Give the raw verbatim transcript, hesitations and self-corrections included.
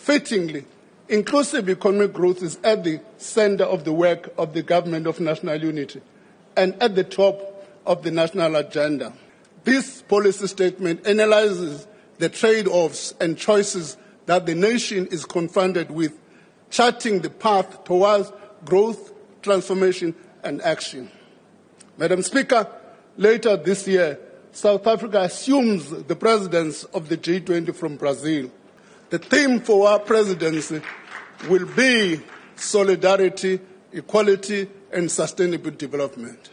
Fittingly, inclusive economic growth is at the center of the work of the Government of National Unity and at the top of the national agenda. This policy statement analyzes the trade-offs and choices that the nation is confronted with, charting the path towards growth, transformation, and action. Madam Speaker, later this year, South Africa assumes the presidency of the G twenty from Brazil. The theme for our presidency will be solidarity, equality, and sustainable development.